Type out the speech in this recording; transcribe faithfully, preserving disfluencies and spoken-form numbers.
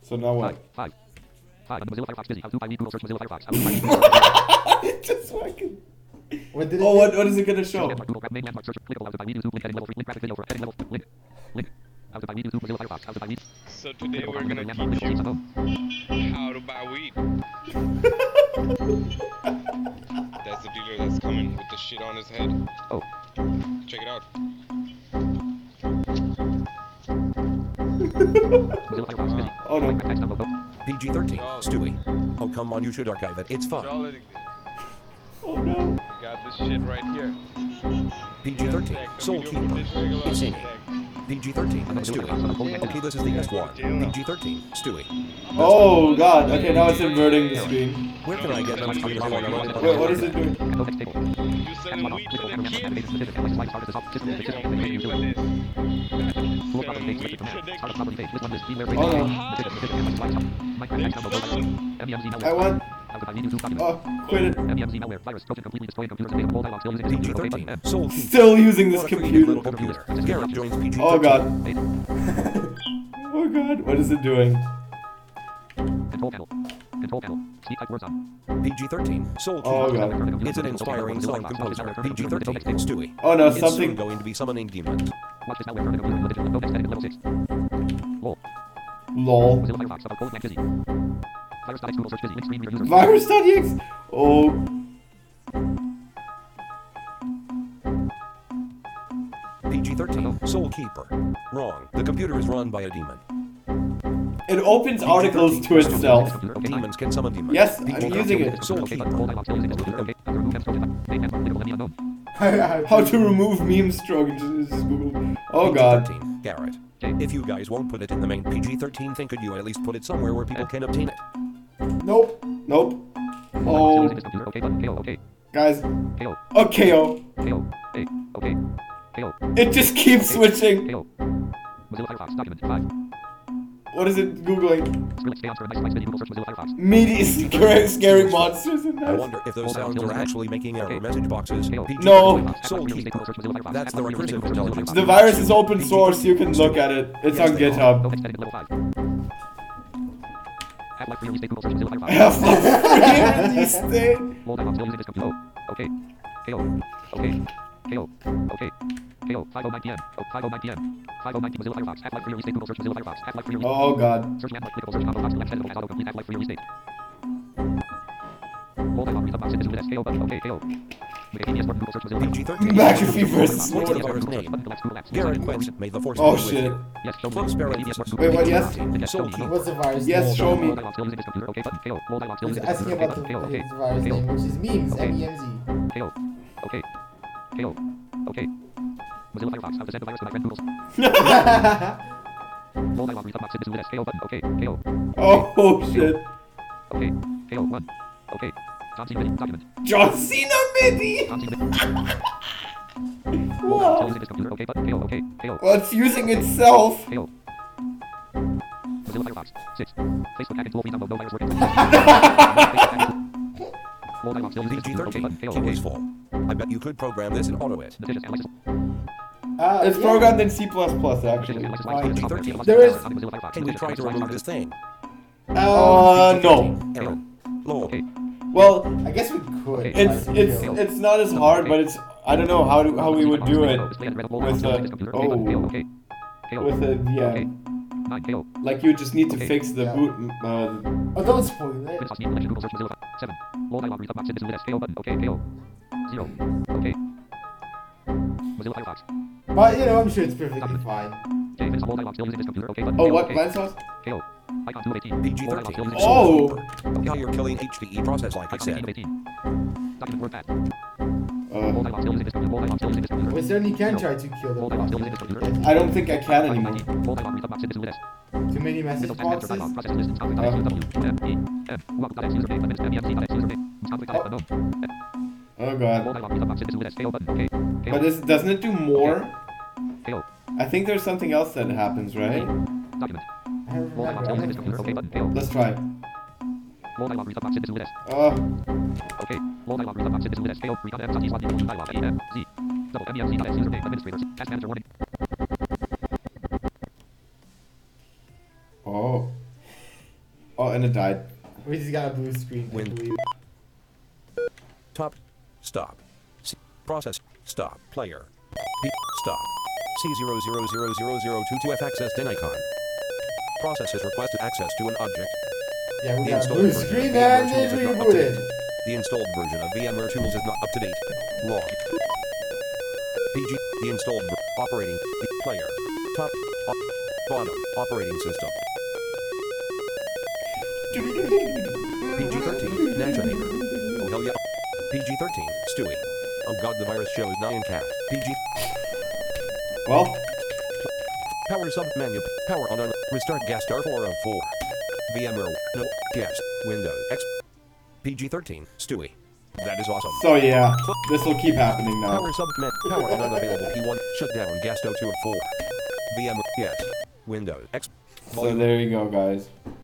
So now what? Five. Five. Mozilla Firefox busy. How to find Google search Mozilla Firefox. How to find Google Just fucking. What did it Oh, do? what, what is it gonna show? Google grab name landmark search. Clickable. How to find YouTube. Link heading level three. Link graphic video for heading level. Link. Link. How to find YouTube. Mozilla Firefox. How to find YouTube. So today we're gonna Landmark teach clickable. you how to buy weed. That's the dealer that's coming with the shit on his head. Oh. Check it out. Mozilla Firefox busy. Oh no. Link text download. P G thirteen, Stewie. Oh, come on, you should archive it. It's fun. Y'all letting Oh no. got this shit right here. P G thirteen, Soul Keeper. It's in it. P G thirteen, Stewie. Okay, this is the S one. P G thirteen, Stewie. Oh god. Okay, now it's inverting the screen. Where can I get them to read along? Wait, what is it doing? You selling weed to the kids? Selling weed to the I want. Oh, quit it. P G thirteen, Soul Keeper. Still using this What a creative little computer. computer. Garrett joins P G thirteen. Oh god. Oh god. What is it doing? Control panel. Control panel. Speak type words on. P G thirteen, Soul Oh Keeper. god. It's an inspiring song composer. P G thirteen, Stewie. Oh no, It's soon something. going to be summoning demons. Watch this malware for the computer. Limited to next edit level six. Lol. Lol. Mozilla Firefox. About cold busy. Virus.x Google search busy. Link screen your user. Virus.exe. Oh. P G thirteen, Soul Keeper. Wrong. The computer is run by a demon. It opens articles to itself. Demons can summon demons. Yes, I'm People using can't it. Soul Okay, Keeper. but hold on, still using this computer. Okay, after remove them, stroke it. Name landmark clickable. Let me unknown. How to remove meme stroke. Just just Google. Oh god. P G thirteen, Garrett. If you guys won't put it in the main P G thirteen thing, could you at least put it somewhere where people can obtain it? Nope. Nope. Still Oh, using this computer. Okay, button. K O. Okay. guys. K O. Okay, oh. K O. Hey. Okay. K O. It just keeps switching. K O. Mozilla Firefox. Document. Five. What is it googling? Skrillex stay on for a nice nice video. Google search Mozilla Firefox. Meaty, scary, scary monsters in I there. wonder if those sounds are actually making error message boxes. P G No. thirteen, Soul Keeper. That's the recursive intelligence. The virus is open source. You can look at it. It's on GitHub. No text edit level five. Half-Life free release date. Google search Mozilla Firefox. Half-Life free release date. Hold on, still using this computer. Oh, okay. K O. Okay. K O. Okay. K O. five oh nine p m Oh, five oh nine p m five oh nine p m Mozilla Firefox. Half-Life free release date. Google search Mozilla Firefox. Half-Life free release date. Oh god. Search landmark clickable search combo box left editable as autocomplete. Half-Life free release date. Hold on, read the box. It is with S K O button. Okay, K O. Wikipedia Sport Google search Mozilla P G Firefox. thirteen. McAfee versus What's the Snort. virus name? Garrett quits. May the force Oh be with shit. you. Yes, show me. Close Wikipedia Sport parenthesis. Wait, what? Yes? Soul Keeper. What's the virus Yes, name? show me. Hold on, still using this computer. Okay, button. K O. Hold on, still He's using this asking computer. about Okay, the, button. K O. his Okay. virus K O. name, which is memes, Okay. M E M Z. K O. Okay. K O. Okay. Mozilla Firefox. How to send the virus to my friend Google's. Hold on, read the box. It is with S K O button. Okay, K O. Oh shit. Okay. K O one. Okay. John Cena MIDI document. John Cena MIDI. John Cena MIDI. Hold on, still using this computer. Okay, button. K O. Okay. K O. Well, it's using itself. K O. Mozilla Firefox. Six. Facebook hacking tool. Download no virus working. Hold on, still using P this G computer. Okay, thirteen. button. K O. Key Okay. was full. I bet you could program this in AutoIt. Litigious analysis. Uh, It's yeah. programmed in C plus plus Litigious actually. analysis. Why? Litigious thirteen. software. There is- Mozilla Firefox. Can we try to Litigious remove this thing? Uh, no. Error. Lol. Okay. Well, I guess we could. Okay. it's try to it's kill. it's not as hard, but it's I don't know how do, how we would do it Display and read- with Hold on, a still using this computer. Okay, button. K O. oh Okay. K O. with a Okay. yeah. Nine K O. Like you just need to Okay. fix the Yeah. boot. Uh, Oh, don't spoil it. Prince Osmium collection. Google search Mozilla. Seven. Hold on, read the box. It is with S K O button. Okay, K O. Zero. Okay. Mozilla Firefox. But, you know, I'm sure it's perfectly fine. J. Prince Hold on, still using this computer. Okay, button. oh, K O. what Okay. plant sauce? K O. Icon two eighteen. P G Hold on, thirteen. still using this Oh. Soul Keeper. How you're killing H D E process like I Icon said. eighteen. Document word pad. Uh, Hold on, still using this computer. Hold on, still using this computer. We certainly can try to kill the Hold on, still using this computer. boss. I don't think I can Icon anymore. nineteen. Hold on, read the box. It is with S. Too many message Windows ten. Enter boxes. dialog. Process list. Topic. Uh. W. M. E. F. Welcome. X username. Admin. M. E. M. Z. X username. Topic. Unknown. Oh god. Hold on, read the box. It is with S. K O button. Okay. K O. But this doesn't it do more? K O. I think there's something else that happens, right? Document. I don't Hold on, remember. still using this computer. Okay, button. K O. Let's try. Hold on, read the box. It is with S. Uh, Okay. Hold on, read the box. It is with S. K O. Recon M. Z's one. Equals dialog. E. M. Z. Double M. E. M. Z. X username. Administrator. Task manager warning. oh. Oh, and it died. We just got a blue screen. I Win. believe. Top. Stop. C. Process. Stop. Player. B. Stop. C zero zero zero zero zero two two F access den icon. Process has requested access to an object. Yeah, we The got a installed blue version of screen VMware and Tools it's is not up to date. rebooted. The installed version of VMware Tools is not up to date. Log. P G. The installed ver- operating. The player. Top. Op, bottom. Operating system. P G thirteen. Naginator. Oh hell yeah. P G thirteen. Stewie. Oh god, the virus shows nine cat. P G. Well, Power sub menu. Power on on. Restart gas star four oh four. VMware. No. Yes. Windows X. P G thirteen. Stewie. That is awesome. so yeah, this will keep happening now. Power sub men. Power on unavailable P one. Shut down gas two oh four. VMware. Yes. Windows X. So there you go, guys.